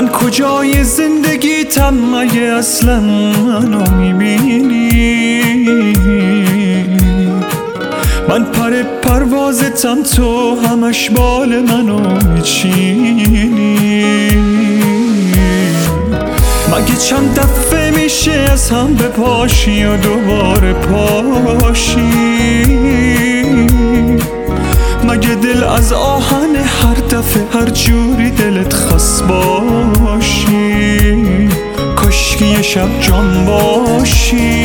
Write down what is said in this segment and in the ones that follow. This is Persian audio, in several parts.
کجای زندگیتم مگه اصلا منو میبینی؟ من پر پروازتم تو همش بال منو میچینی. مگه چند دفعه میشه از هم بپاشی و دوباره پاشی؟ مگه دل از آهن هر دفعه هر جوری دلت خواست باشی؟ کاشکی یه شب جان باشی.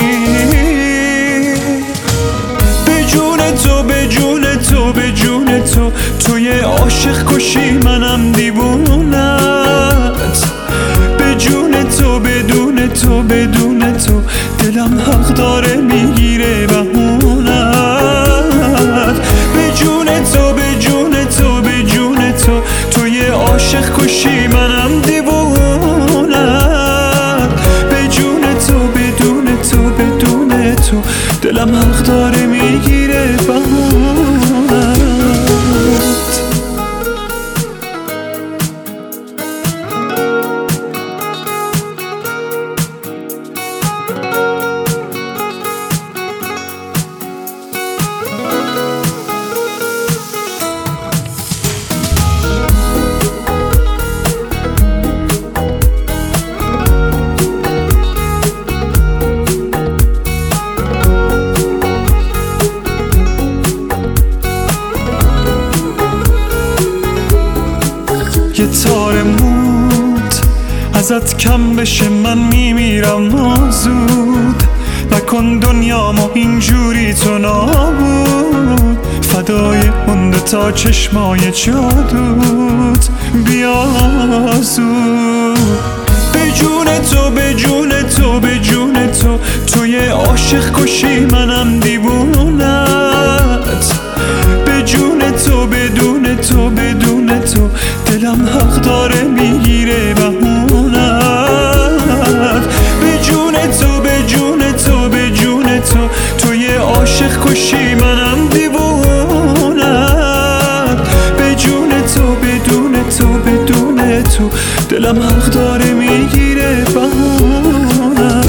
به جون تو به جون تو به جون تو، توی عاشق کشی منم دیوونت. به جون تو بدون تو بدون تو، دلم حق داره میگیره بهونت. به جون تو به جون تو به جون تو، توی عاشق کشی منم دیوونت. به جون تو بدون تو بدون تو، دلم حق داره میگیره بهونت. یه تار موت ازت کم بشه من میمیرم زود. نکن دنیامو اینجوری تو نابود. فدای اون تا چشمای جادوت بیا زود. به جون تو به جون تو به جون تو، توی عاشق کشی منم دیوونت. به جون تو بدون تو بدون تو، دلم حق داره میگیره بهونت. به جون تو به جون تو به جون تو، توی عاشق کشی منم دیوونت. به جون تو بدون تو بدون تو، دلم حق داره میگیره بهونت.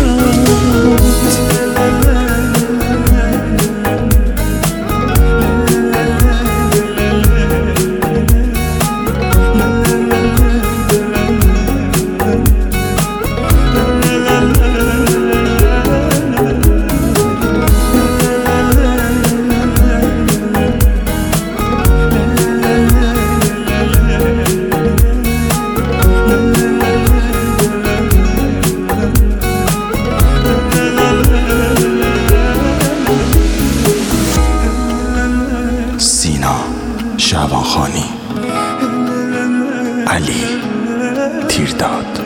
شعبان خانی، علی تیرداد.